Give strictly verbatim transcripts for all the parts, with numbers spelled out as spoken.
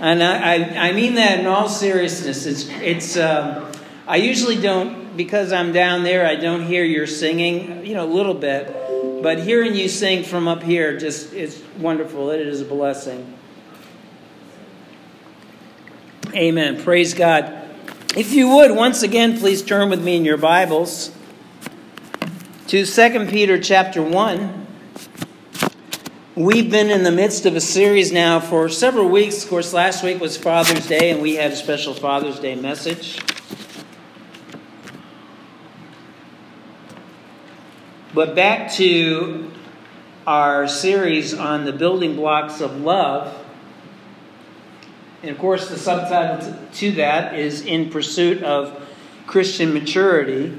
And I, I, I mean that in all seriousness. It's, it's. Um, I usually don't, because I'm down there, I don't hear your singing, you know, a little bit. But hearing you sing from up here just is wonderful. It is a blessing. Amen. Praise God. If you would, once again, please turn with me in your Bibles to Second Peter chapter one. We've been in the midst of a series now for several weeks. Of course, last week was Father's Day, and we had a special Father's Day message. But back to our series on the building blocks of love. And of course, the subtitle to that is In Pursuit of Christian Maturity.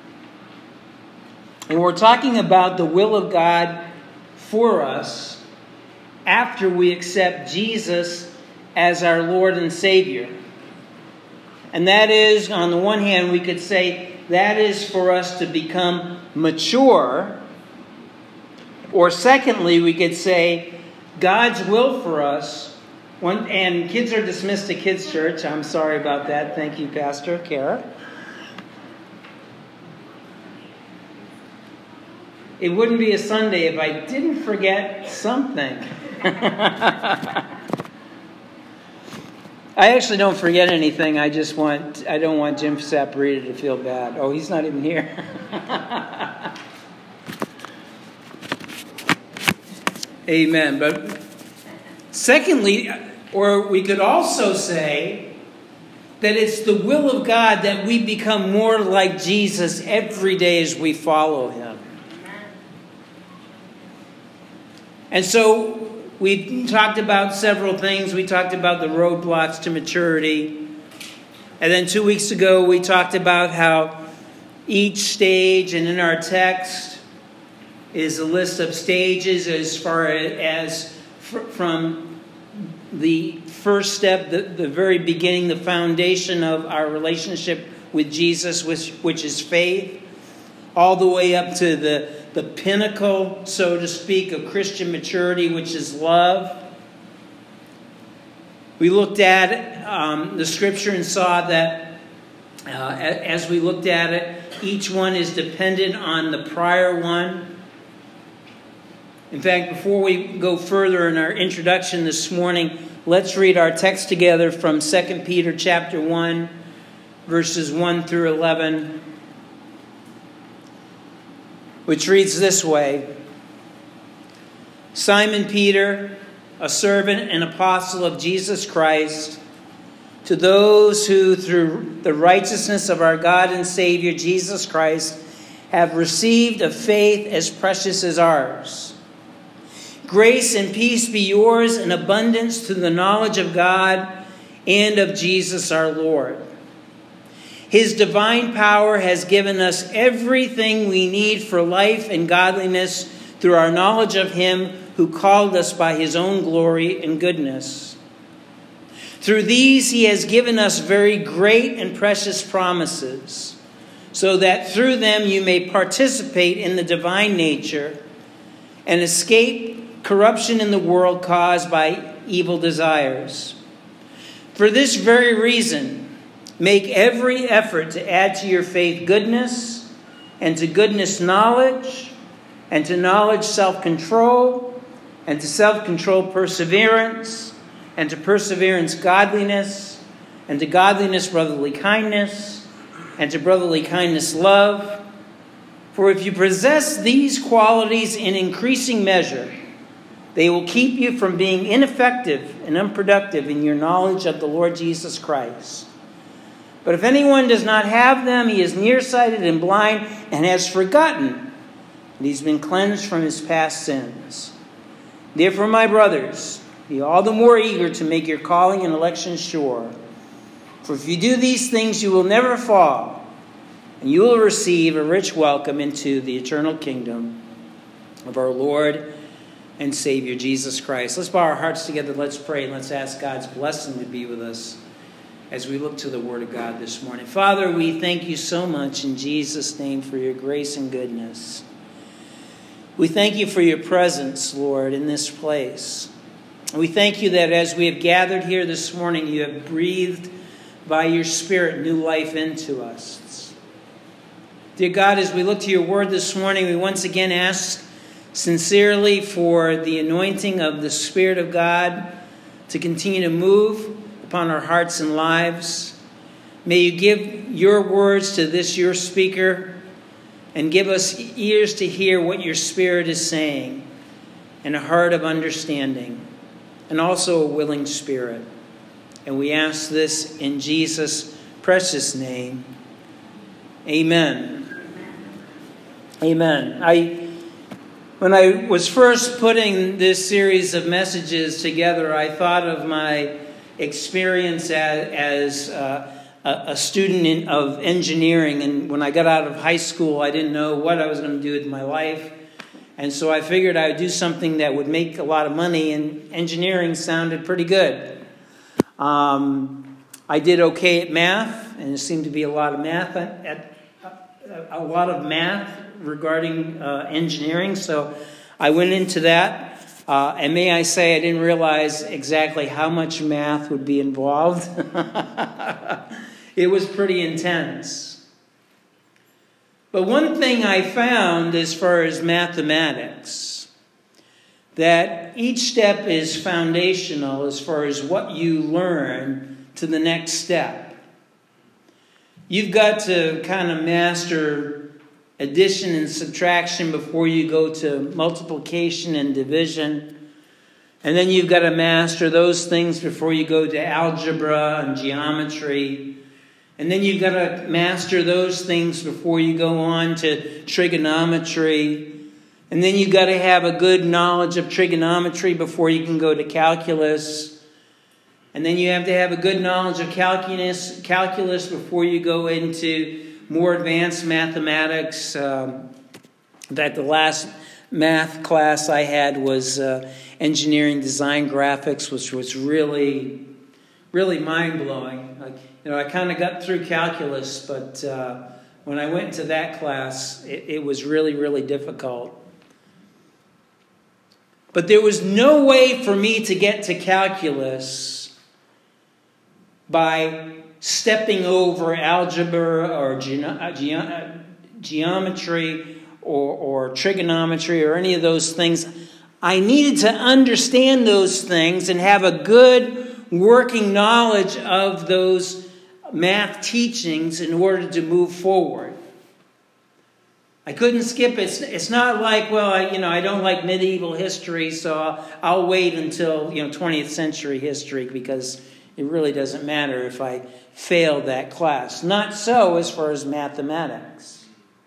And we're talking about the will of God for us after we accept Jesus as our Lord and Savior. And that is, on the one hand, we could say that is for us to become mature. Or secondly, we could say God's will for us. One, and kids are dismissed to kids' church. I'm sorry about that. Thank you, Pastor Kara. It wouldn't be a Sunday if I didn't forget something. I actually don't forget anything. I just want, I don't want Jim Saporita to feel bad. Oh, he's not even here. Amen. But secondly, or we could also say that it's the will of God that we become more like Jesus every day as we follow Him. And so we talked about several things. We talked about the roadblocks to maturity. And then two weeks ago, we talked about how each stage, and in our text, is a list of stages as far as from the first step, the, the very beginning, the foundation of our relationship with Jesus, which, which is faith, all the way up to the The pinnacle, so to speak, of Christian maturity, which is love. We looked at um, the scripture and saw that uh, as we looked at it, each one is dependent on the prior one. In fact, before we go further in our introduction this morning, let's read our text together from Second Peter chapter one, verses one through eleven. Which reads this way: Simon Peter, a servant and apostle of Jesus Christ, to those who through the righteousness of our God and Savior Jesus Christ have received a faith as precious as ours. Grace and peace be yours in abundance through the knowledge of God and of Jesus our Lord. His divine power has given us everything we need for life and godliness through our knowledge of Him who called us by His own glory and goodness. Through these He has given us very great and precious promises, so that through them you may participate in the divine nature and escape corruption in the world caused by evil desires. For this very reason, make every effort to add to your faith goodness, and to goodness knowledge, and to knowledge self-control, and to self-control perseverance, and to perseverance godliness, and to godliness brotherly kindness, and to brotherly kindness love. For if you possess these qualities in increasing measure, they will keep you from being ineffective and unproductive in your knowledge of the Lord Jesus Christ. But if anyone does not have them, he is nearsighted and blind and has forgotten that he's been cleansed from his past sins. Therefore, my brothers, be all the more eager to make your calling and election sure. For if you do these things, you will never fall, and you will receive a rich welcome into the eternal kingdom of our Lord and Savior, Jesus Christ. Let's bow our hearts together. Let's pray, and let's ask God's blessing to be with us as we look to the Word of God this morning. Father, we thank you so much in Jesus' name for your grace and goodness. We thank you for your presence, Lord, in this place. We thank you that as we have gathered here this morning, you have breathed by your Spirit new life into us. Dear God, as we look to your word this morning, we once again ask sincerely for the anointing of the Spirit of God to continue to move upon our hearts and lives. May you give your words to this, your speaker, and give us ears to hear what your Spirit is saying, and a heart of understanding, and also a willing spirit. And we ask this in Jesus' precious name. Amen. Amen. I, when I was first putting this series of messages together, I thought of my experience as, as uh, a student in, of engineering. And when I got out of high school, I didn't know what I was going to do with my life. And so I figured I would do something that would make a lot of money, and engineering sounded pretty good. Um, I did okay at math, and there seemed to be a lot of math at, at a lot of math regarding uh, engineering. So I went into that, uh, and may I say I didn't realize exactly how much math would be involved. It was pretty intense. But one thing I found as far as mathematics, that each step is foundational as far as what you learn to the next step. You've got to kind of master addition and subtraction before you go to multiplication and division. And then you've got to master those things before you go to algebra and geometry. And then you've got to master those things before you go on to trigonometry. And then you've got to have a good knowledge of trigonometry before you can go to calculus. And then you have to have a good knowledge of calculus, calculus before you go into more advanced mathematics. Um, in fact, the last math class I had was uh, engineering design graphics, which was really, really mind-blowing. Like, You know, I kind of got through calculus, but uh, when I went into that class, it, it was really, really difficult. But there was no way for me to get to calculus by stepping over algebra or ge- ge- geometry or, or trigonometry or any of those things. I needed to understand those things and have a good working knowledge of those math teachings in order to move forward. I couldn't skip it. It's, it's not like, well, I, you know, I don't like medieval history, so I'll, I'll wait until, you know, twentieth century history because it really doesn't matter if I fail that class. Not so as far as mathematics.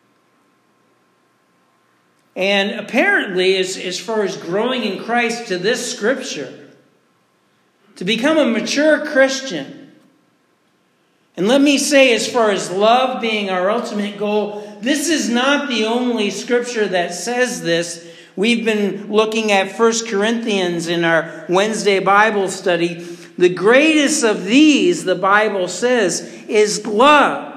And apparently, as, as far as growing in Christ to this scripture, to become a mature Christian, and let me say, as far as love being our ultimate goal, this is not the only scripture that says this. We've been looking at First Corinthians in our Wednesday Bible study. The greatest of these, the Bible says, is love.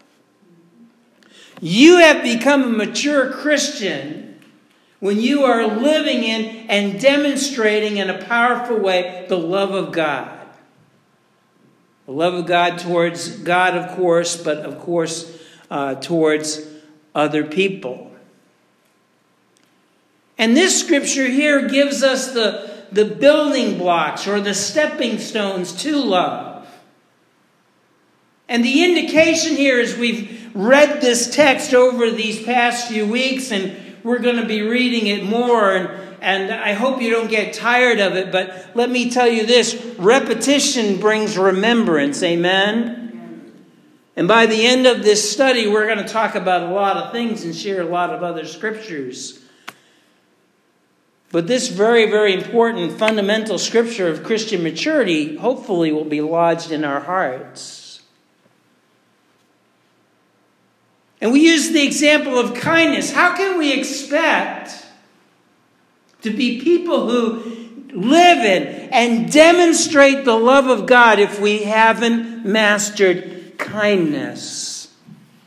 You have become a mature Christian when you are living in and demonstrating in a powerful way the love of God. The love of God towards God, of course, but of course uh, towards other people. And this scripture here gives us the, the building blocks or the stepping stones to love. And the indication here is we've read this text over these past few weeks, and we're going to be reading it more, and And I hope you don't get tired of it, but let me tell you this, repetition brings remembrance, amen? And by the end of this study, we're going to talk about a lot of things and share a lot of other scriptures. But this very, very important fundamental scripture of Christian maturity hopefully will be lodged in our hearts. And we use the example of kindness. How can we expect to be people who live in and demonstrate the love of God if we haven't mastered kindness?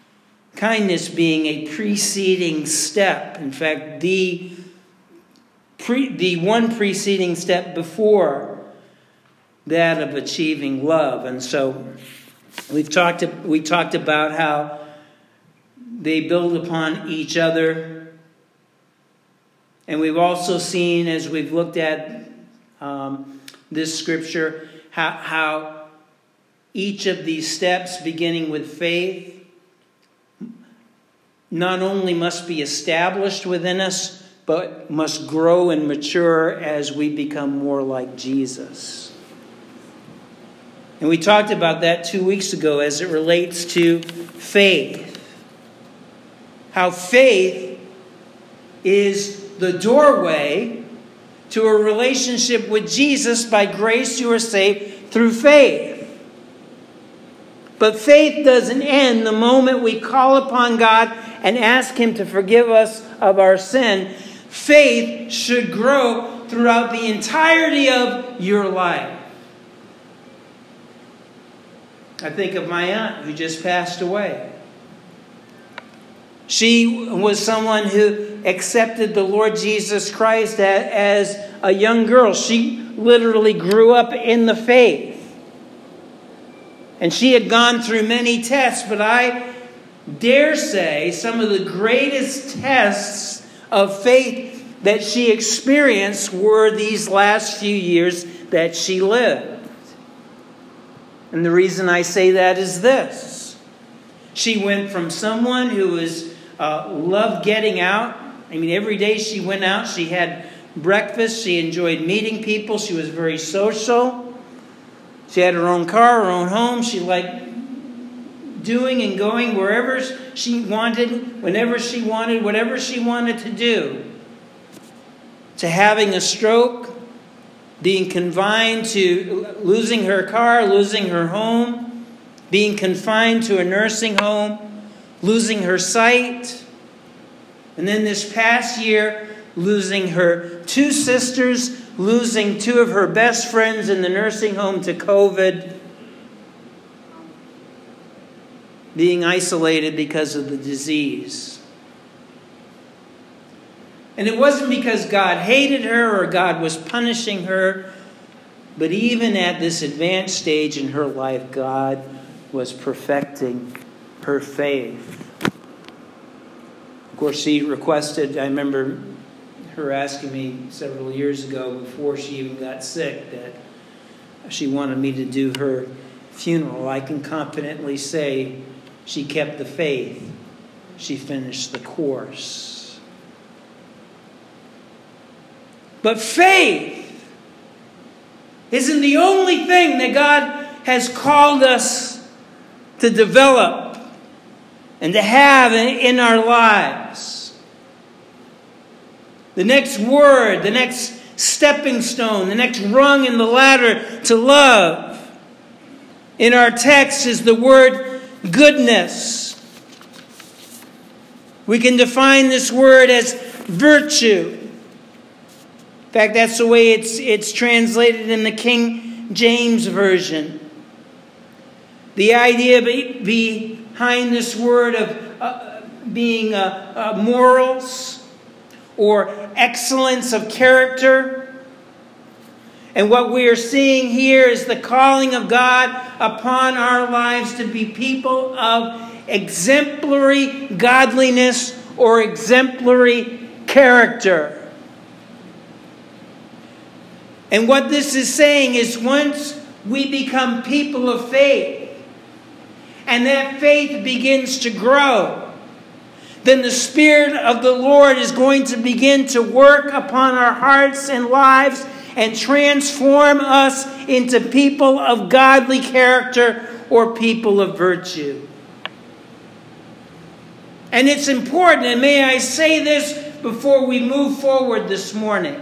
Kindness being a preceding step. In fact, the pre, the one preceding step before that of achieving love. And so we've talked we talked about how they build upon each other. And we've also seen, as we've looked at um, this scripture, how, how each of these steps, beginning with faith, not only must be established within us, but must grow and mature as we become more like Jesus. And we talked about that two weeks ago as it relates to faith. How faith is the doorway to a relationship with Jesus. By grace you are saved through faith. But faith doesn't end the moment we call upon God and ask Him to forgive us of our sin. Faith should grow throughout the entirety of your life. I think of my aunt who just passed away. She was someone who accepted the Lord Jesus Christ as a young girl. She literally grew up in the faith. And she had gone through many tests, but I dare say some of the greatest tests of faith that she experienced were these last few years that she lived. And the reason I say that is this. She went from someone who was uh, loved getting out. I mean, every day she went out, she had breakfast, she enjoyed meeting people, she was very social. She had her own car, her own home. She liked doing and going wherever she wanted, whenever she wanted, whatever she wanted to do. To having a stroke, being confined to losing her car, losing her home, being confined to a nursing home, losing her sight. And then this past year, losing her two sisters, losing two of her best friends in the nursing home to COVID, being isolated because of the disease. And it wasn't because God hated her or God was punishing her, but even at this advanced stage in her life, God was perfecting her faith. Of course, she requested, I remember her asking me several years ago, before she even got sick, that she wanted me to do her funeral. I can confidently say she kept the faith. She finished the course. But faith isn't the only thing that God has called us to develop and to have in our lives. The next word, the next stepping stone, the next rung in the ladder to love in our text is the word goodness. We can define this word as virtue. In fact, that's the way it's, it's translated in the King James Version. The idea be, behind this word of uh, being uh, uh, morals, or excellence of character. And what we are seeing here is the calling of God upon our lives to be people of exemplary godliness or exemplary character. And what this is saying is once we become people of faith, and that faith begins to grow, then the Spirit of the Lord is going to begin to work upon our hearts and lives and transform us into people of godly character or people of virtue. And it's important, and may I say this before we move forward this morning.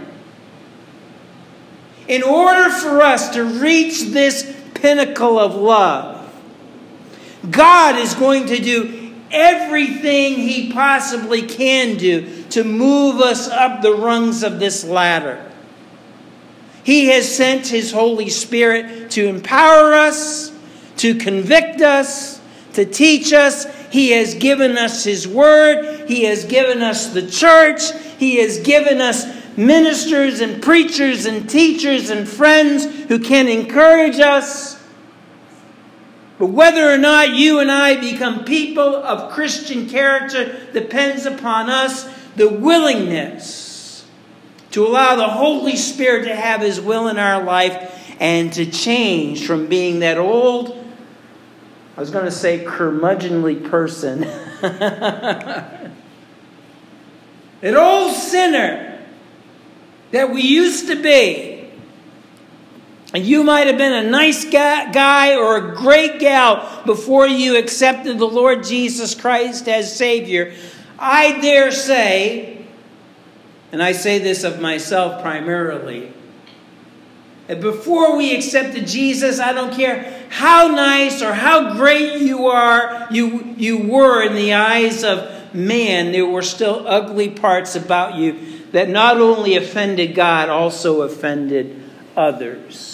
In order for us to reach this pinnacle of love, God is going to do everything He possibly can do to move us up the rungs of this ladder. He has sent His Holy Spirit to empower us, to convict us, to teach us. He has given us His Word. He has given us the church. He has given us ministers and preachers and teachers and friends who can encourage us. But whether or not you and I become people of Christian character depends upon us, the willingness to allow the Holy Spirit to have His will in our life and to change from being that old, I was going to say curmudgeonly person, an old sinner that we used to be. And you might have been a nice guy or a great gal before you accepted the Lord Jesus Christ as Savior. I dare say, and I say this of myself primarily, that before we accepted Jesus, I don't care how nice or how great you are, you, you were in the eyes of man, there were still ugly parts about you that not only offended God, also offended others.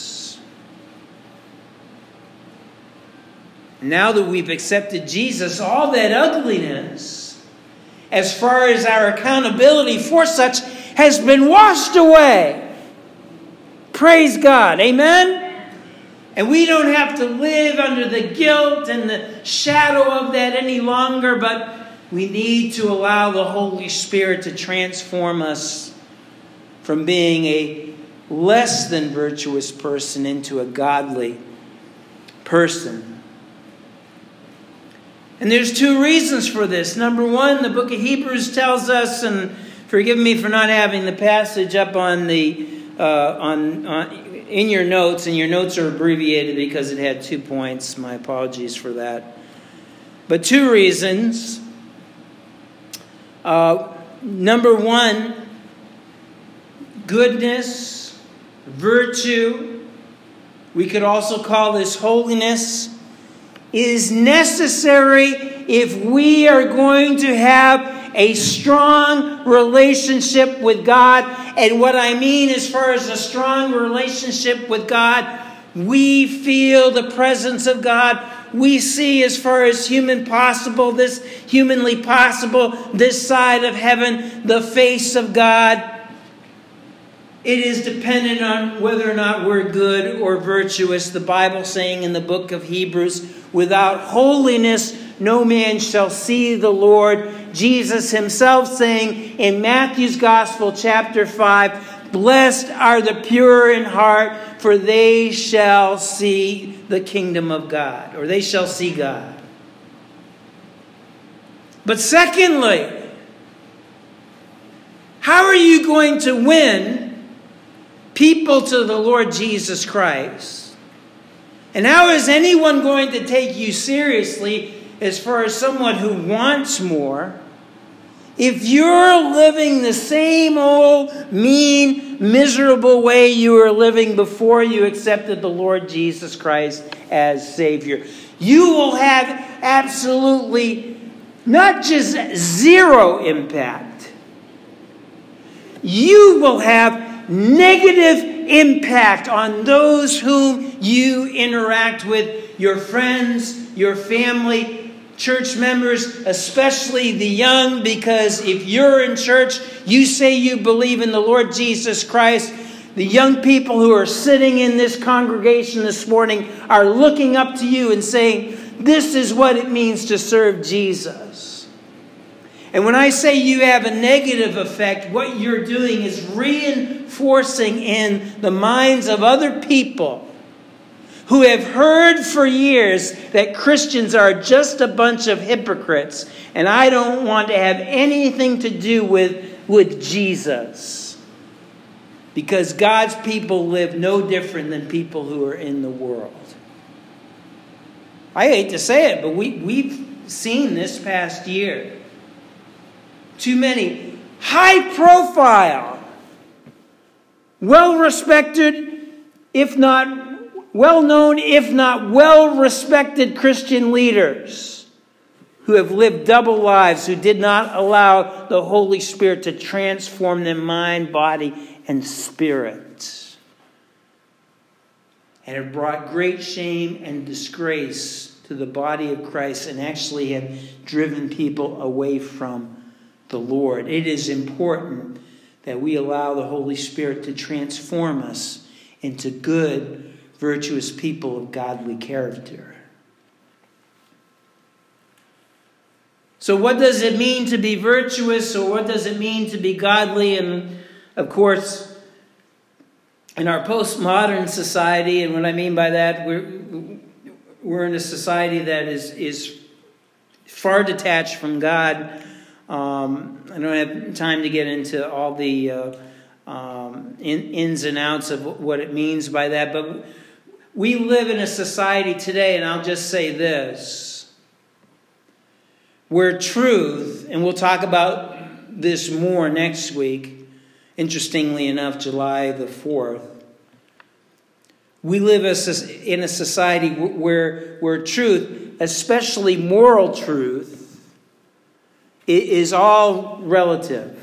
Now that we've accepted Jesus, all that ugliness, as far as our accountability for such, has been washed away. Praise God. Amen? And we don't have to live under the guilt and the shadow of that any longer, but we need to allow the Holy Spirit to transform us from being a less than virtuous person into a godly person. And there's two reasons for this. Number one, the book of Hebrews tells us, and forgive me for not having the passage up on the uh, on, on in your notes, and your notes are abbreviated because it had two points. My apologies for that. But two reasons. Uh, number one, goodness, virtue. We could also call this holiness. Is necessary if we are going to have a strong relationship with God. And what I mean as far as a strong relationship with God, we feel the presence of God. We see as far as human possible, this humanly possible, this side of heaven, the face of God. It is dependent on whether or not we're good or virtuous. The Bible saying in the book of Hebrews, without holiness, no man shall see the Lord. Jesus himself saying in Matthew's Gospel, chapter five, blessed are the pure in heart, for they shall see the kingdom of God, or they shall see God. But secondly, how are you going to win people to the Lord Jesus Christ? And how is anyone going to take you seriously as far as someone who wants more if you're living the same old mean, miserable way you were living before you accepted the Lord Jesus Christ as Savior? You will have absolutely not just zero impact. You will have negative impact on those whom you interact with, your friends, your family, church members, especially the young, because if you're in church, you say you believe in the Lord Jesus Christ. The young people who are sitting in this congregation this morning are looking up to you and saying, this is what it means to serve Jesus. And when I say you have a negative effect, what you're doing is reinforcing in the minds of other people who have heard for years that Christians are just a bunch of hypocrites, and I don't want to have anything to do with, with Jesus. Because God's people live no different than people who are in the world. I hate to say it, but we, we've seen this past year too many high-profile, well-respected, if not well-known, if not well-respected Christian leaders who have lived double lives, who did not allow the Holy Spirit to transform their mind, body, and spirit, and have brought great shame and disgrace to the body of Christ, and actually have driven people away from the Lord. It is important that we allow the Holy Spirit to transform us into good, virtuous people of godly character. So what does it mean to be virtuous, or what does it mean to be godly? And of course, in our postmodern society, and what I mean by that, we're, we're in a society that is, is far detached from God. Um, I don't have time to get into all the uh, um, in, ins and outs of what it means by that, but we live in a society today, and I'll just say this, where truth, and we'll talk about this more next week, interestingly enough, July the fourth, we live in a society where, where truth, especially moral truth, is all relative.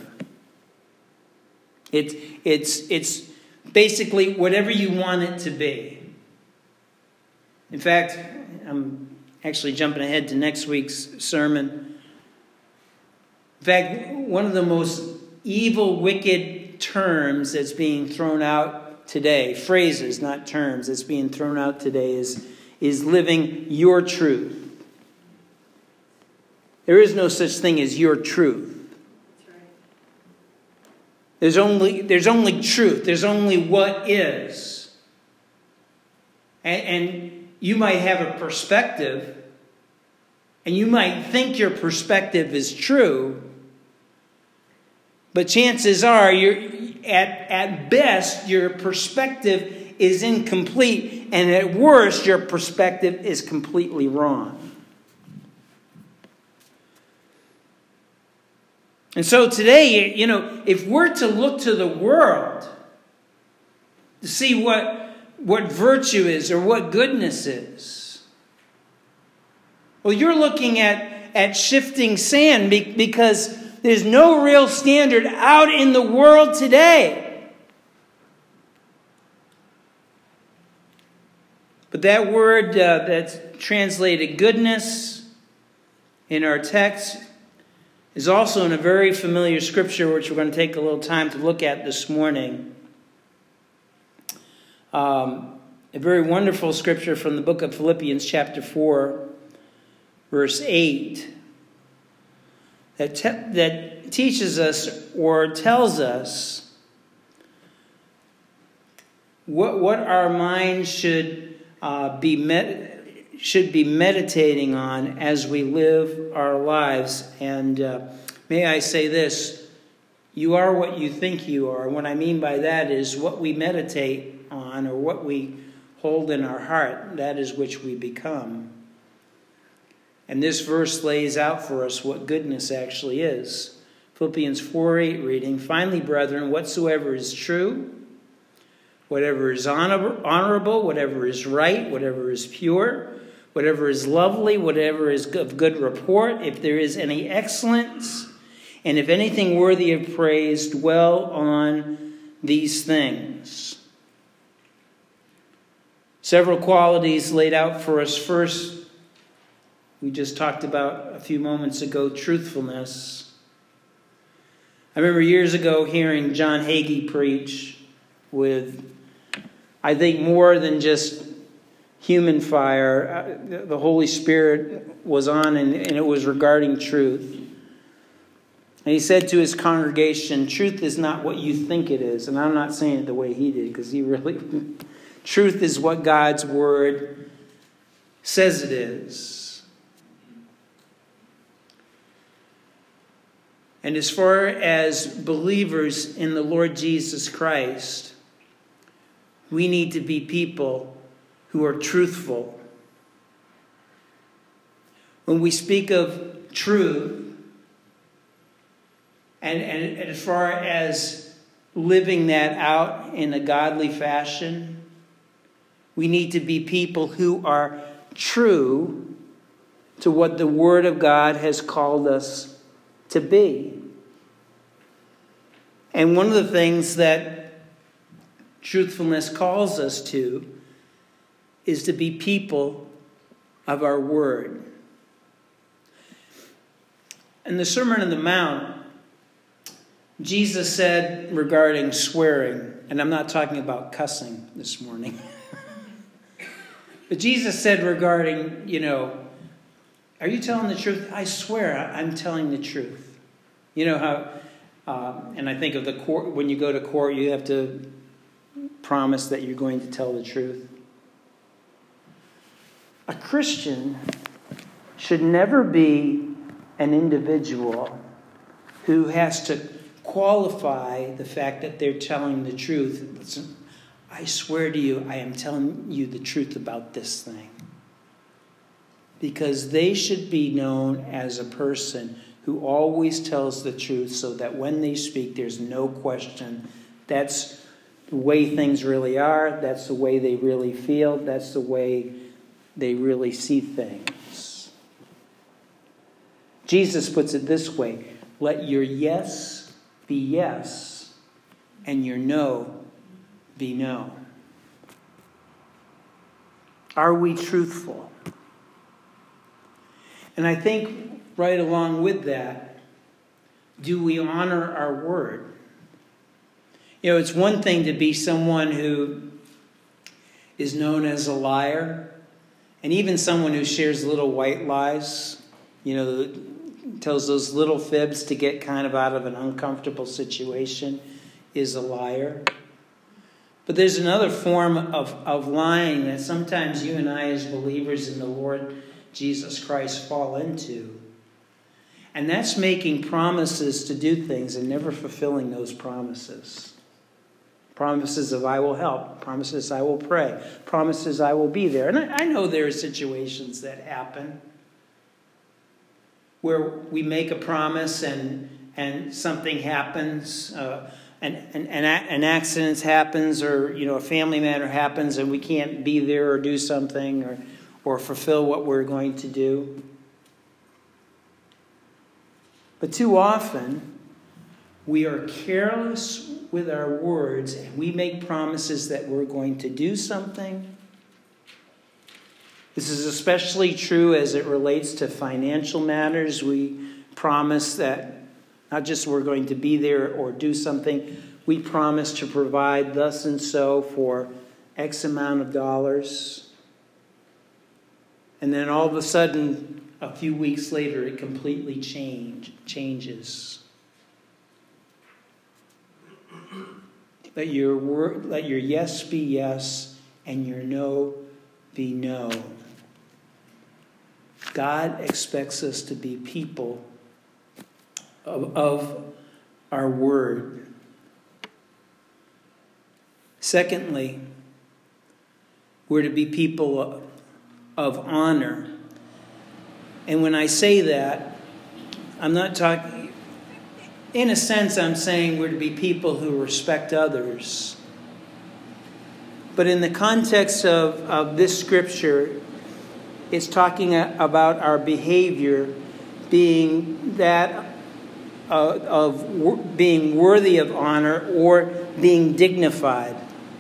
It, it's, it's basically whatever you want it to be. In fact, I'm actually jumping ahead to next week's sermon. In fact, one of the most evil, wicked terms that's being thrown out today, phrases, not terms, that's being thrown out today is, is living your truth. There is no such thing as your truth. There's only, there's only truth. There's only what is. And, and you might have a perspective, and you might think your perspective is true, but chances are, you're, at, at best, your perspective is incomplete, and at worst, your perspective is completely wrong. And so today, you know, if we're to look to the world to see what, what virtue is or what goodness is, well, you're looking at, at shifting sand because there's no real standard out in the world today. But that word uh, that's translated goodness in our text is also in a very familiar scripture, which we're going to take a little time to look at this morning. Um, a very wonderful scripture from the book of Philippians chapter four, verse eight, that, te- that teaches us or tells us what, what our minds should uh, be met. should be meditating on as we live our lives. And uh, may I say this, you are what you think you are. What I mean by that is what we meditate on or what we hold in our heart, that is which we become. And this verse lays out for us what goodness actually is. Philippians four eight reading, finally, brethren, whatsoever is true, whatever is honorable, whatever is right, whatever is pure, whatever is lovely, whatever is of good report, if there is any excellence, and if anything worthy of praise, dwell on these things. Several qualities laid out for us. First, we just talked about a few moments ago, truthfulness. I remember years ago hearing John Hagee preach with, I think, more than just human fire. The Holy Spirit was on, and, and it was regarding truth. And he said to his congregation, truth is not what you think it is. And I'm not saying it the way he did, because he really... truth is what God's word says it is. And as far as believers in the Lord Jesus Christ, we need to be people who are truthful. When we speak of truth, and, and, and as far as living that out in a godly fashion, we need to be people who are true to what the Word of God has called us to be. And one of the things that truthfulness calls us to is to be people of our word. In the Sermon on the Mount, Jesus said regarding swearing, and I'm not talking about cussing this morning, but Jesus said regarding, you know, are you telling the truth? I swear I'm telling the truth. You know how, um, and I think of the court, when you go to court, you have to promise that you're going to tell the truth. A Christian should never be an individual who has to qualify the fact that they're telling the truth. Listen, I swear to you, I am telling you the truth about this thing. Because they should be known as a person who always tells the truth, so that when they speak, there's no question. That's the way things really are. That's the way they really feel. That's the way they really see things. Jesus puts it this way: let your yes be yes, and your no be no. Are we truthful? And I think right along with that, do we honor our word? You know, it's one thing to be someone who is known as a liar, and even someone who shares little white lies, you know, tells those little fibs to get kind of out of an uncomfortable situation, is a liar. But there's another form of, of lying that sometimes you and I as believers in the Lord Jesus Christ fall into. And that's making promises to do things and never fulfilling those promises. Promises of I will help. Promises I will pray. Promises I will be there. And I, I know there are situations that happen where we make a promise and and something happens, uh, and, and, and an accident happens, or you know a family matter happens, and we can't be there or do something or or fulfill what we're going to do. But too often, we are careless with our words, and we make promises that we're going to do something. This is especially true as it relates to financial matters. We promise that not just we're going to be there or do something, we promise to provide thus and so for X amount of dollars. And then all of a sudden, a few weeks later, it completely change, changes. Let your word, let your yes be yes, and your no be no. God expects us to be people of, of our word. Secondly, we're to be people of, of honor. And when I say that, I'm not talking, in a sense, I'm saying we're to be people who respect others. But in the context of, of this scripture, it's talking about our behavior being that uh, of w- being worthy of honor or being dignified.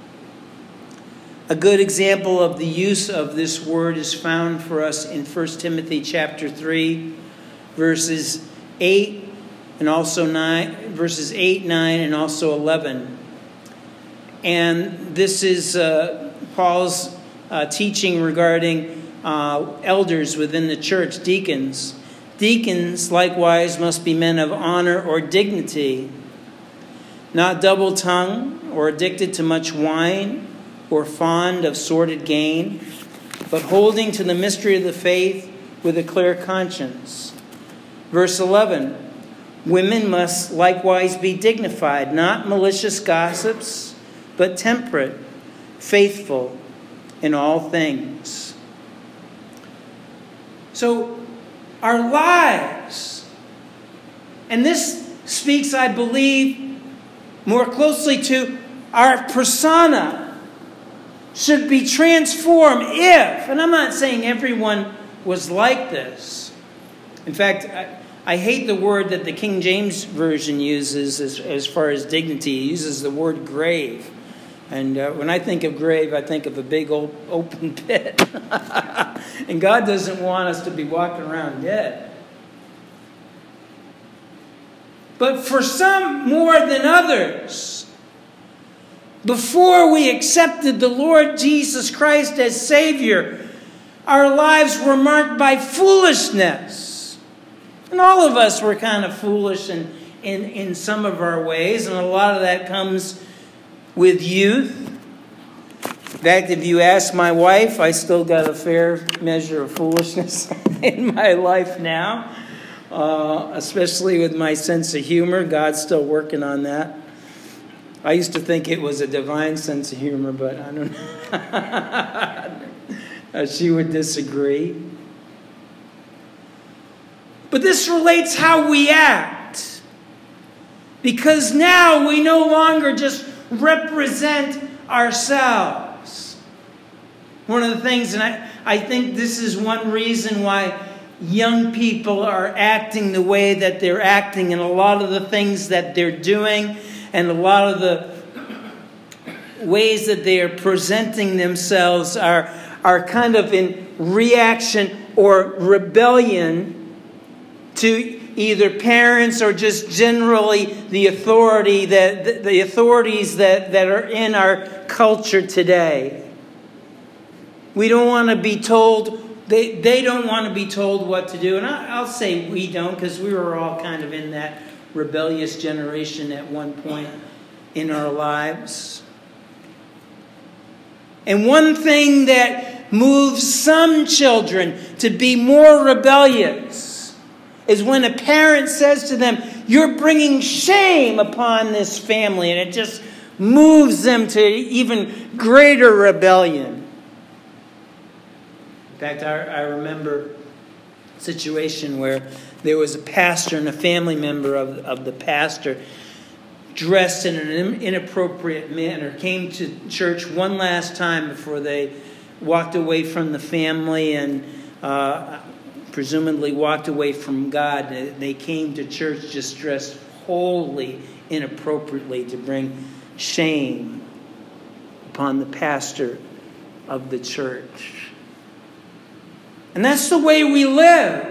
A good example of the use of this word is found for us in First Timothy chapter three, verses eight and also nine, verses eight, nine, and also eleven. And this is uh, Paul's uh, teaching regarding uh, elders within the church, deacons. Deacons, likewise, must be men of honor or dignity, not double-tongued or addicted to much wine or fond of sordid gain, but holding to the mystery of the faith with a clear conscience. Verse eleven, women must likewise be dignified, not malicious gossips, but temperate, faithful in all things. So, our lives, and this speaks, I believe, more closely to our persona, should be transformed if, and I'm not saying everyone was like this. In fact, I, I hate the word that the King James Version uses as, as far as dignity. It uses the word grave. And uh, when I think of grave, I think of a big old open pit. And God doesn't want us to be walking around dead. But for some more than others, before we accepted the Lord Jesus Christ as Savior, our lives were marked by foolishness. And all of us were kind of foolish in, in, in some of our ways, and a lot of that comes with youth. In fact, if you ask my wife, I still got a fair measure of foolishness in my life now, uh, especially with my sense of humor. God's still working on that. I used to think it was a divine sense of humor, but I don't know. She would disagree. But this relates how we act. Because now we no longer just represent ourselves. One of the things, and I, I think this is one reason why young people are acting the way that they're acting, and a lot of the things that they're doing, and a lot of the ways that they are presenting themselves are, are kind of in reaction or rebellion to either parents or just generally the authority that the authorities that, that are in our culture today. We don't want to be told, they, they don't want to be told what to do. And I, I'll say we don't, because we were all kind of in that rebellious generation at one point in our lives. And one thing that moves some children to be more rebellious is when a parent says to them, "You're bringing shame upon this family," and it just moves them to even greater rebellion. In fact, I, I remember a situation where there was a pastor and a family member of, of the pastor dressed in an inappropriate manner, came to church one last time before they walked away from the family and uh, presumably walked away from God. They came to church just dressed wholly inappropriately to bring shame upon the pastor of the church. And that's the way we lived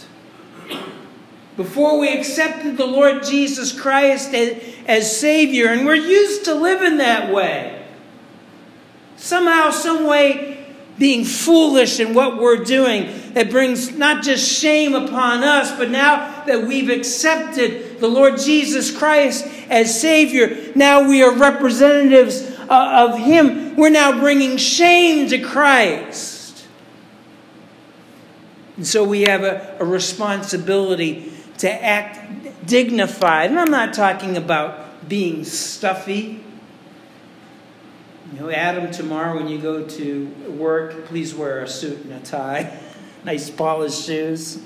before we accepted the Lord Jesus Christ as, as Savior. And we're used to living that way. Somehow, some way, being foolish in what we're doing that brings not just shame upon us, but now that we've accepted the Lord Jesus Christ as Savior, now we are representatives of Him. We're now bringing shame to Christ. And so we have a, a responsibility to act dignified. And I'm not talking about being stuffy. You know, Adam, tomorrow when you go to work, please wear a suit and a tie. Nice polished shoes.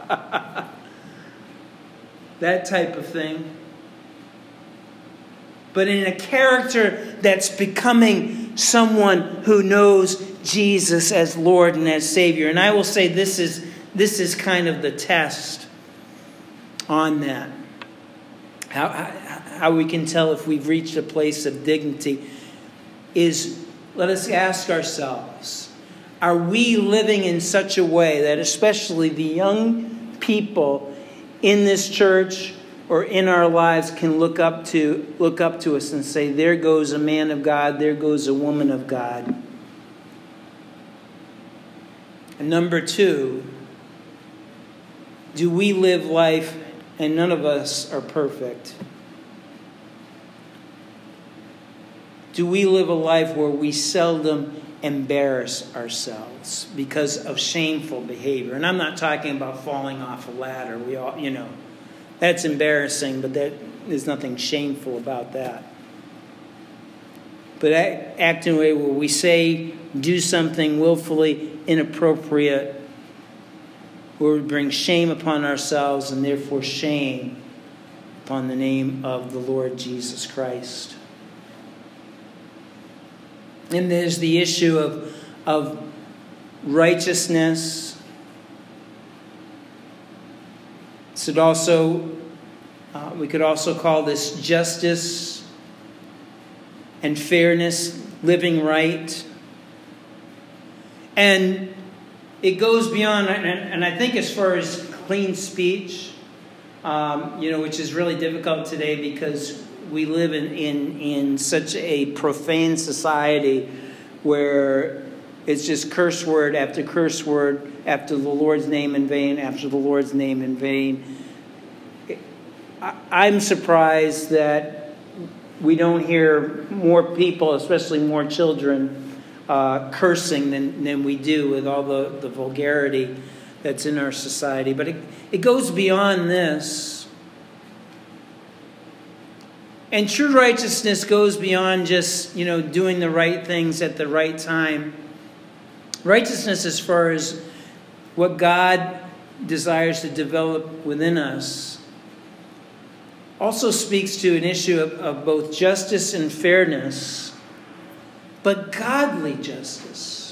That type of thing. But in a character that's becoming someone who knows Jesus as Lord and as Savior. And I will say this is this is kind of the test on that. How, how, how we can tell if we've reached a place of dignity is, let us ask ourselves, are we living in such a way that especially the young people in this church or in our lives can look up to look up to us and say, there goes a man of God, there goes a woman of God. And number two, do we live life, and none of us are perfect, do we live a life where we seldom embarrass ourselves because of shameful behavior? And I'm not talking about falling off a ladder. We all, you know, that's embarrassing, but that, there's nothing shameful about that. But act in a way where we say, do something willfully inappropriate, where we bring shame upon ourselves and therefore shame upon the name of the Lord Jesus Christ. And there's the issue of, of righteousness. So it also, uh, we could also call this justice and fairness, living right. And it goes beyond, and I think as far as clean speech, um, you know, which is really difficult today because we live in, in, in such a profane society where it's just curse word after curse word after the Lord's name in vain, after the Lord's name in vain. I, I'm surprised that we don't hear more people, especially more children, uh, cursing than, than we do with all the, the vulgarity that's in our society. But it, it goes beyond this. And true righteousness goes beyond just, you know, doing the right things at the right time. Righteousness as far as what God desires to develop within us also speaks to an issue of, of both justice and fairness, but godly justice.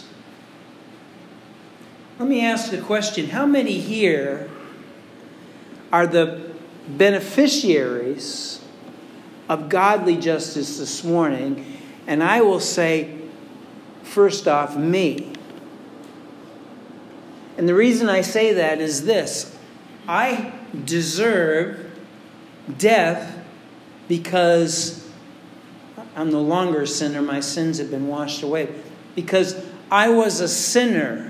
Let me ask the question, how many here are the beneficiaries of godly justice this morning? And I will say, first off, me. And the reason I say that is this. I deserve death because I'm no longer a sinner. My sins have been washed away. Because I was a sinner.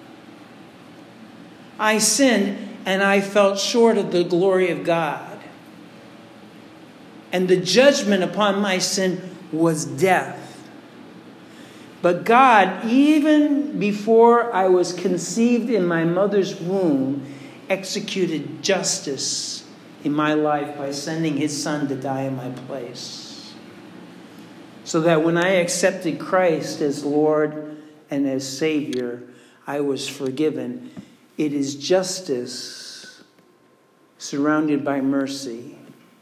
I sinned and I fell short of the glory of God. And the judgment upon my sin was death. But God, even before I was conceived in my mother's womb, executed justice in my life by sending his Son to die in my place. So that when I accepted Christ as Lord and as Savior, I was forgiven. It is justice surrounded by mercy.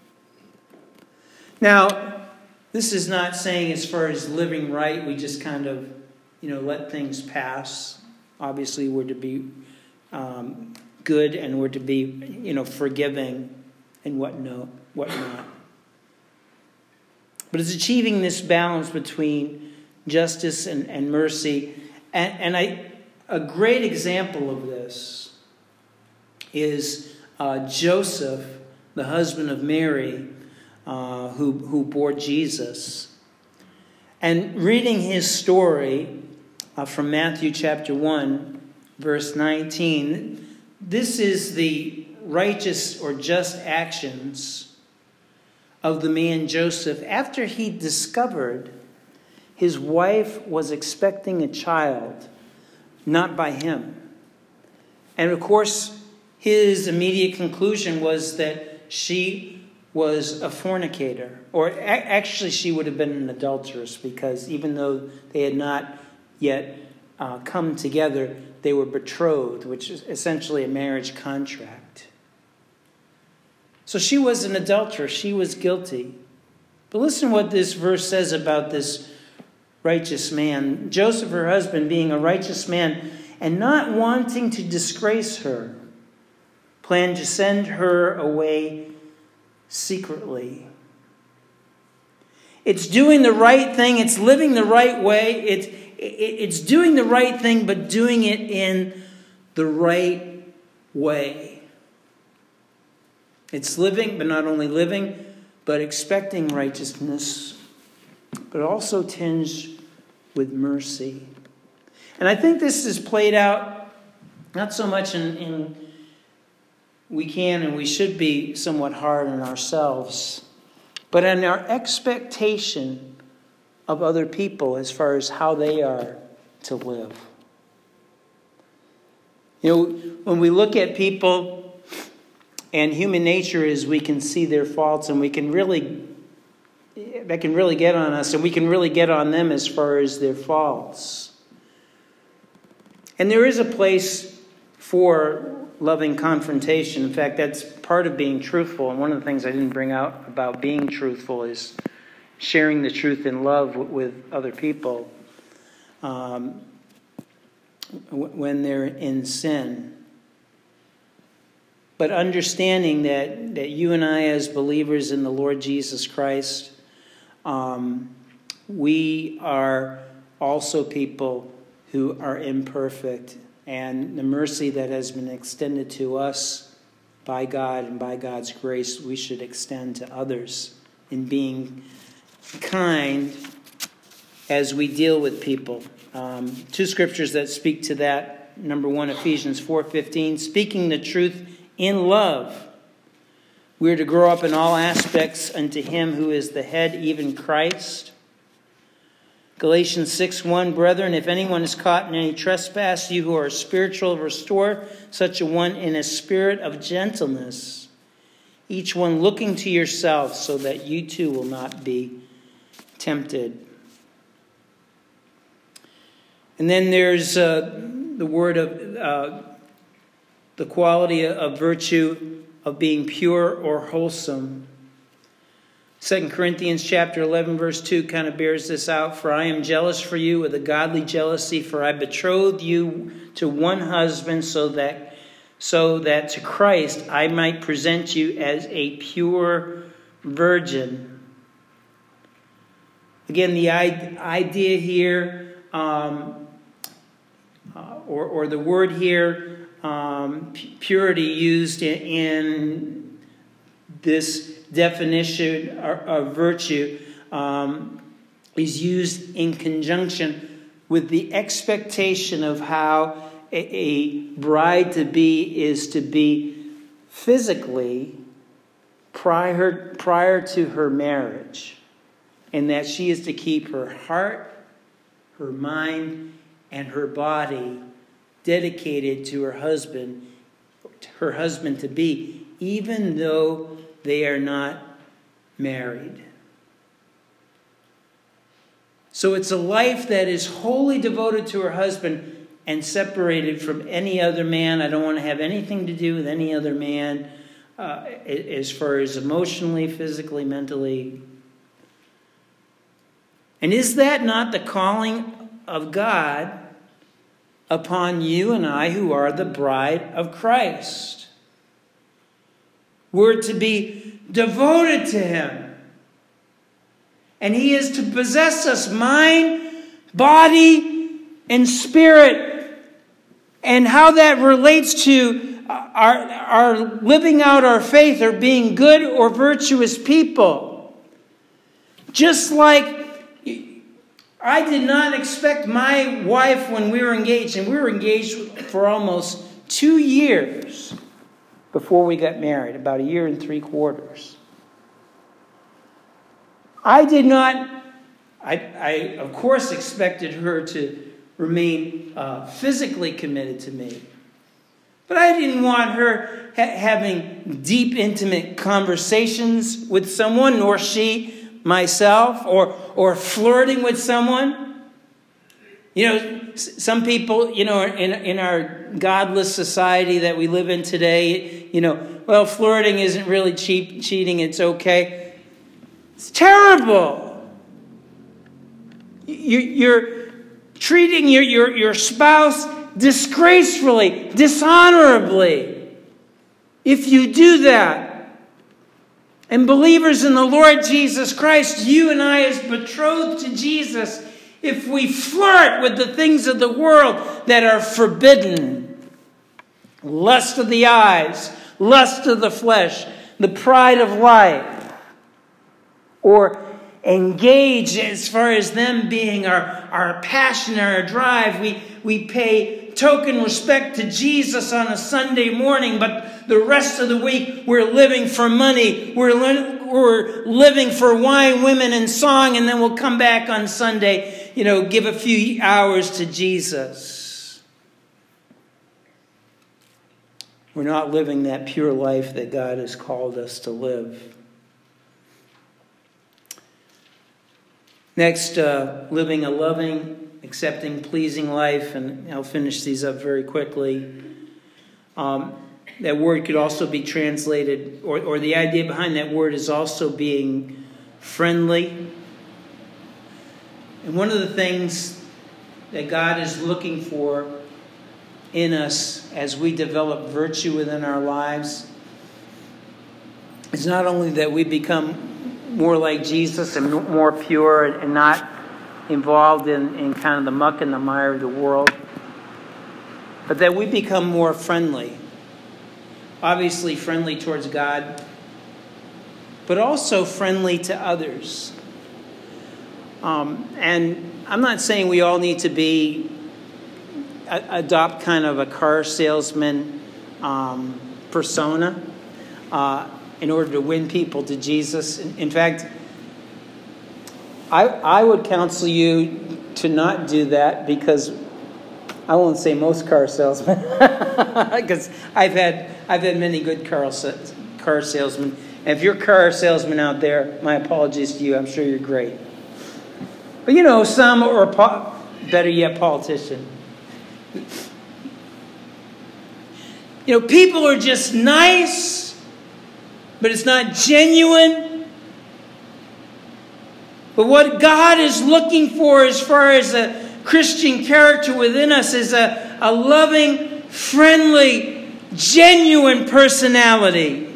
Now, this is not saying as far as living right, we just kind of, you know, let things pass. Obviously, we're to be um, good and we're to be, you know, forgiving and what no, whatnot. But it's achieving this balance between justice and, and mercy. And, and I, a great example of this is uh, Joseph, the husband of Mary, Uh, who, who bore Jesus. And reading his story uh, from Matthew chapter one, verse nineteen, this is the righteous or just actions of the man Joseph after he discovered his wife was expecting a child, not by him. And of course, his immediate conclusion was that she was a fornicator. Or actually she would have been an adulteress, because even though they had not yet uh, come together, they were betrothed, which is essentially a marriage contract. So she was an adulteress. She was guilty. But listen what this verse says about this righteous man. Joseph, her husband, being a righteous man and not wanting to disgrace her, planned to send her away secretly. It's doing the right thing. It's living the right way. It's, it's doing the right thing, but doing it in the right way. It's living, but not only living, but expecting righteousness, but also tinged with mercy. And I think this is played out not so much in, in we can and we should be somewhat hard on ourselves, but in our expectation of other people as far as how they are to live. You know, when we look at people, and human nature is we can see their faults, and we can really, that can really get on us, and we can really get on them as far as their faults. And there is a place for loving confrontation. In fact, that's part of being truthful. And one of the things I didn't bring out about being truthful is sharing the truth in love with other people um, when they're in sin. But understanding that, that you and I, as believers in the Lord Jesus Christ, um, we are also people who are imperfect. And the mercy that has been extended to us by God and by God's grace we should extend to others in being kind as we deal with people. Um, two scriptures that speak to that. Number one, Ephesians four fifteen, speaking the truth in love. We are to grow up in all aspects unto him who is the head, even Christ. Galatians six one, brethren, if anyone is caught in any trespass, you who are spiritual, restore such a one in a spirit of gentleness, each one looking to yourself, so that you too will not be tempted. And then there's uh, the word of uh, the quality of virtue of being pure or wholesome. Second Corinthians chapter eleven, verse two kind of bears this out. For I am jealous for you with a godly jealousy, for I betrothed you to one husband, so that so that to Christ I might present you as a pure virgin. Again, the idea here, um, uh, or, or the word here, um, purity used in, in this definition of virtue um, is used in conjunction with the expectation of how a, a bride-to-be is to be physically prior, prior to her marriage, and that she is to keep her heart, her mind, and her body dedicated to her husband, her husband-to-be, even though they are not married. So it's a life that is wholly devoted to her husband and separated from any other man. I don't want to have anything to do with any other man uh, as far as emotionally, physically, mentally. And is that not the calling of God upon you and I who are the bride of Christ? We're to be devoted to him. And he is to possess us mind, body, and spirit. And how that relates to our, our living out our faith or being good or virtuous people. Just like I did not expect my wife when we were engaged, and we were engaged for almost two years before we got married, about a year and three quarters. I did not, I, I of course expected her to remain uh, physically committed to me. But I didn't want her ha- having deep, intimate conversations with someone, nor she, myself, or, or flirting with someone. You know, some people, you know, in in our godless society that we live in today, you know, well, flirting isn't really cheap, cheating, it's okay. It's terrible. You, you're treating your, your, your spouse disgracefully, dishonorably, if you do that. And believers in the Lord Jesus Christ, you and I as betrothed to Jesus, if we flirt with the things of the world that are forbidden, lust of the eyes, lust of the flesh, the pride of life, or engage as far as them being our, our passion, our drive, we, we pay token respect to Jesus on a Sunday morning, but the rest of the week we're living for money, we're, li- we're living for wine, women, and song, and then we'll come back on Sunday, you know, give a few hours to Jesus. We're not living that pure life that God has called us to live. Next, uh, living a loving, accepting, pleasing life, and I'll finish these up very quickly. Um, that word could also be translated, or, or the idea behind that word is also being friendly. And one of the things that God is looking for in us as we develop virtue within our lives is not only that we become more like Jesus and more pure and not involved in, in kind of the muck and the mire of the world, but that we become more friendly. obviously friendly towards God, but also friendly to others. Um, and I'm not saying we all need to be a, adopt kind of a car salesman um, persona uh, in order to win people to Jesus. In, in fact, I, I would counsel you to not do that, because I won't say most car salesmen, because I've had I've had many good car car salesmen. And if you're a car salesman out there, my apologies to you. I'm sure you're great. But you know, some, or po- better yet, politician. You know, people are just nice, but it's not genuine. But what God is looking for as far as a Christian character within us is a, a loving, friendly, genuine personality.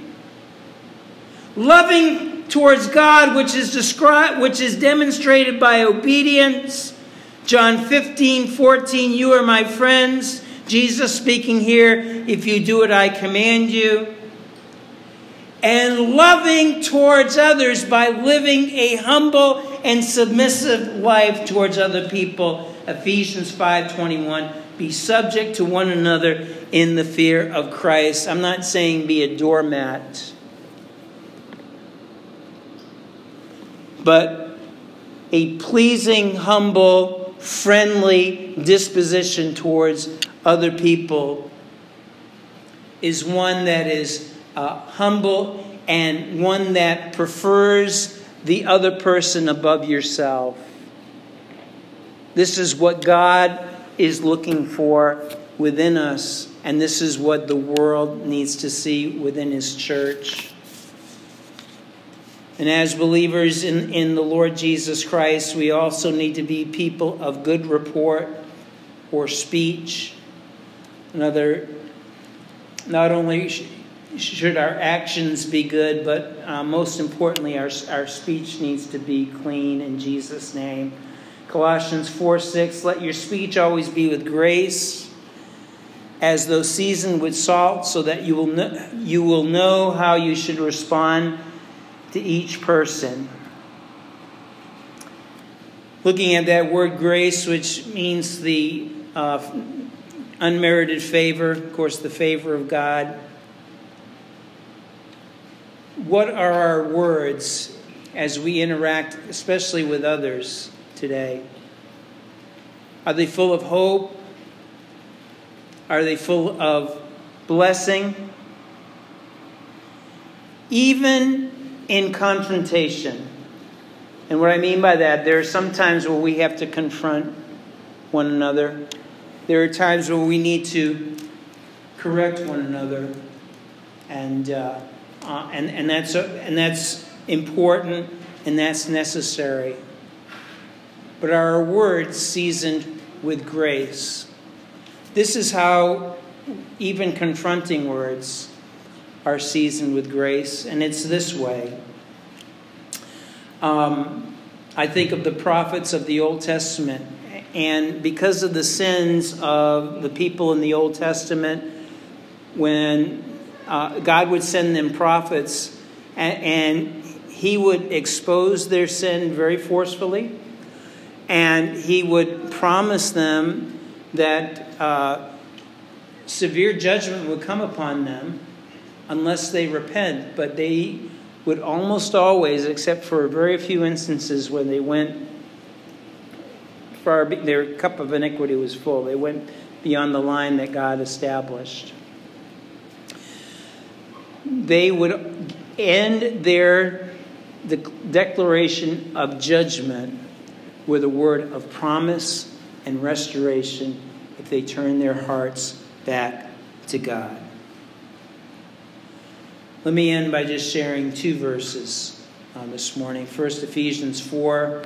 Loving towards God, which is described, which is demonstrated by obedience. John fifteen fourteen, you are my friends. Jesus speaking here, if you do what I command you. And loving towards others by living a humble and submissive life towards other people. Ephesians five twenty-one, be subject to one another in the fear of Christ. I'm not saying be a doormat, but a pleasing, humble, friendly disposition towards other people is one that is uh, humble and one that prefers the other person above yourself. This is what God is looking for within us, and this is what the world needs to see within His church. And as believers in, in the Lord Jesus Christ, we also need to be people of good report or speech. Another, not only sh- should our actions be good, but uh, most importantly, our, our speech needs to be clean in Jesus' name. Colossians four six, let your speech always be with grace, as though seasoned with salt, so that you will know, you will know how you should respond to each person. Looking at that word grace, which means the uh, unmerited favor, of course, the favor of God. What are our words as we interact, especially with others today? Are they full of hope? Are they full of blessing? Even in confrontation. And what I mean by that, there are some times where we have to confront one another. There are times where we need to correct one another, and uh, uh, and and that's and that's important, and that's necessary. But are our words seasoned with grace? This is how even confronting words are seasoned with grace, and it's this way. Um, I think of the prophets of the Old Testament, and because of the sins of the people in the Old Testament, when uh, God would send them prophets, and, and He would expose their sin very forcefully, and He would promise them that uh, severe judgment would come upon them unless they repent. But they would almost always, except for very few instances when they went far, their cup of iniquity was full. They went beyond the line that God established. They would end their the declaration of judgment with a word of promise and restoration if they turn their hearts back to God. Let me end by just sharing two verses uh, this morning. First, Ephesians four,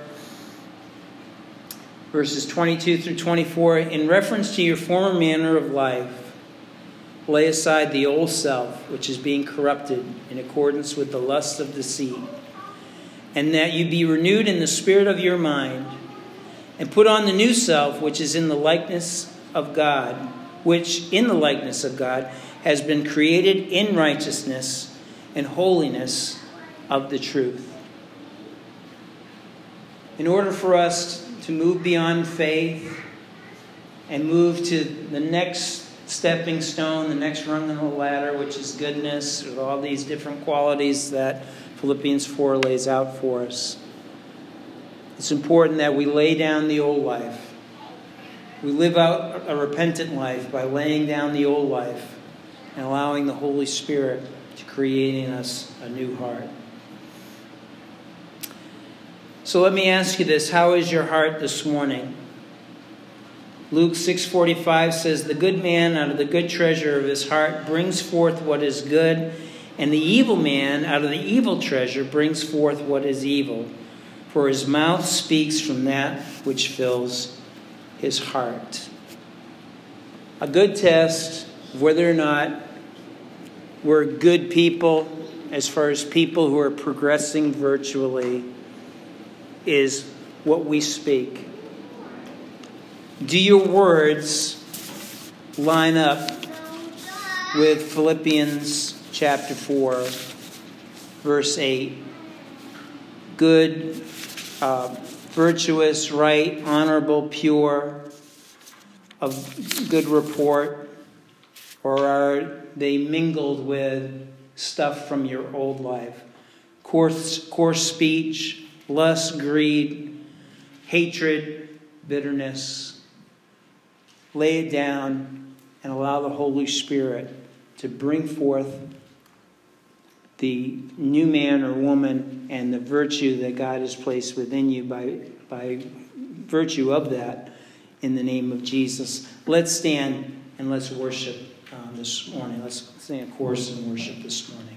verses twenty-two through twenty-four. In reference to your former manner of life, lay aside the old self, which is being corrupted in accordance with the lust of deceit, and that you be renewed in the spirit of your mind, and put on the new self, which is in the likeness of God, which in the likeness of God has been created in righteousness and holiness of the truth. In order for us to move beyond faith and move to the next stepping stone, the next rung on the ladder, which is goodness, with all these different qualities that Philippians four lays out for us, it's important that we lay down the old life. We live out a repentant life by laying down the old life and allowing the Holy Spirit to create in us a new heart. So let me ask you this. How is your heart this morning? Luke six forty-five says, "The good man out of the good treasure of his heart brings forth what is good, and the evil man out of the evil treasure brings forth what is evil. For his mouth speaks from that which fills his heart." A good test of whether or not we're good people, as far as people who are progressing virtually, is what we speak. Do your words line up with Philippians chapter four, verse eight? Good, uh, virtuous, right, honorable, pure, of good report? Or are they mingled with stuff from your old life? Coarse, coarse speech, lust, greed, hatred, bitterness. Lay it down and allow the Holy Spirit to bring forth the new man or woman and the virtue that God has placed within you by, by virtue of that, in the name of Jesus. Let's stand and let's worship um, this morning. Let's sing a chorus and worship this morning.